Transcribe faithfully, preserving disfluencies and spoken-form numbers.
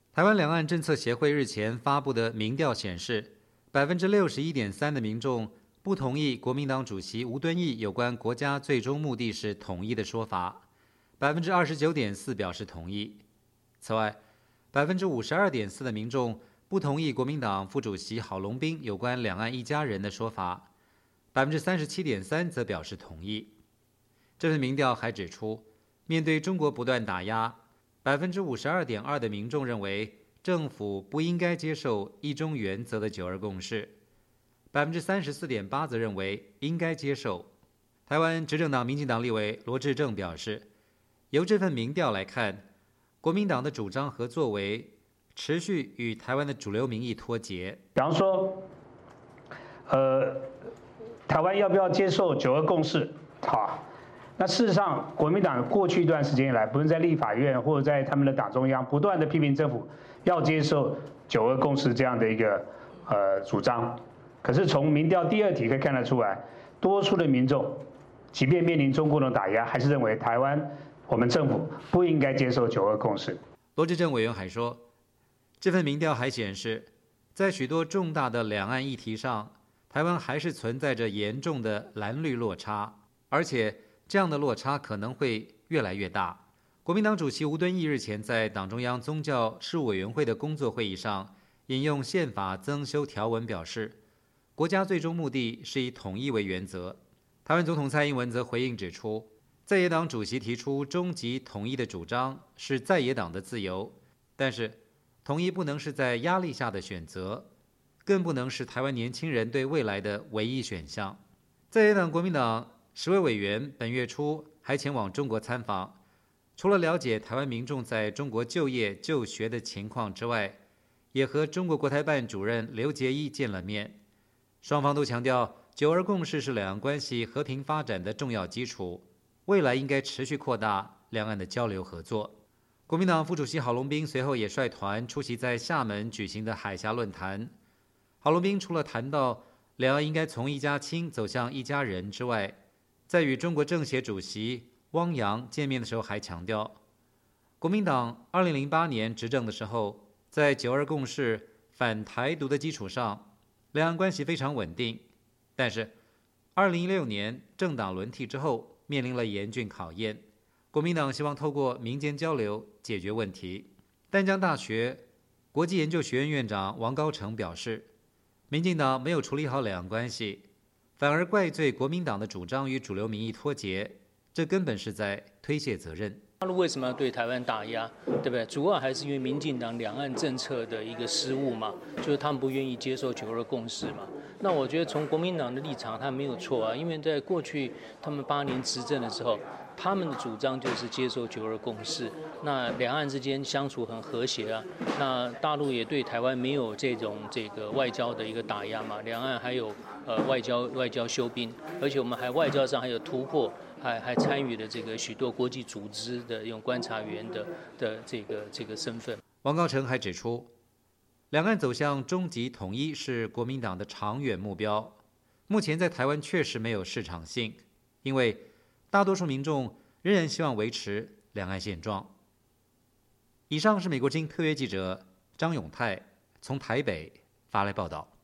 台湾两岸政策协会日前发布的民调显示，百分之六十一点三的民众不同意国民党主席吴敦义有关国家最终目的是统一的说法，百分之二十九点四表示同意。此外，百分之五十二点四的民众不同意国民党副主席郝龙斌有关两岸一家人的说法，百分之三十七点三则表示同意。这份民调还指出，面对中国不断打压，百分之五十二点二的民众认为政府不应该接受一中原则的九二共识，百分之三十四点八则认为应该接受。台湾执政党民进党立委罗致政表示，由这份民调来看，国民党的主张和作为持续与台湾的主流民意脱节。 比方说，呃，台湾要不要接受九二共识？好。那事实上，国民党过去一段时间以来，不论在立法院或者在他们的党中央，不断的批评政府要接受九二共识这样的一个呃主张。可是从民调第二题可以看得出来，多数的民众，即便面临中共的打压，还是认为台湾我们政府不应该接受九二共识。 罗致政委员还说，这份民调还显示，在许多重大的两岸议题上，台湾还是存在着严重的蓝绿落差，而且这样的落差可能会越来越大。国民党主席吴敦义日前在党中央宗教事务委员会的工作会议上，引用宪法增修条文表示，国家最终目的是以统一为原则。台湾总统蔡英文则回应指出，在野党主席提出终极统一的主张是在野党的自由，但是统一不能是在压力下的选择，更不能是台湾年轻人对未来的唯一选项。在野党国民党十位委员本月初还前往中国参访，除了了解台湾民众在中国就业就学的情况之外，也和中国国台办主任刘结一见了面。双方都强调，九二共识是两岸关系和平发展的重要基础，未来应该持续扩大两岸的交流合作。国民党副主席郝龙斌随后也率团出席在厦门举行的海峡论坛。郝龙斌除了谈到两岸应该从一家亲走向一家人之外，在与中国政协主席汪洋见面的时候还强调，国民党二零零八年执政的时候，在九二共识反台独的基础上，两岸关系非常稳定，但是二零一六年政党轮替之后面临了严峻考验，国民党希望透过民间交流解决问题。淡江大学国际研究学院院长王高成表示，民进党没有处理好两岸关系，反而怪罪国民党的主张与主流民意脱节，这根本是在推卸责任。 大陆为什么要对台湾打压，对不对？主要还是因为民进党两岸政策的一个失误嘛，就是他们不愿意接受九二共识嘛。那我觉得从国民党的立场，他没有错啊，因为在过去他们八年执政的时候，他们的主张就是接受九二共识，那两岸之间相处很和谐啊。那大陆也对台湾没有这种这个外交的一个打压嘛，两岸还有呃外交外交休兵，而且我们还外交上还有突破。还还参与了这个许多国际组织的用观察员的的这个这个身份。 王高成还指出，两岸走向终极统一是国民党的长远目标，目前在台湾确实没有市场性，因为大多数民众仍然希望维持两岸现状。以上是美国之音特约记者张永泰从台北发来报道。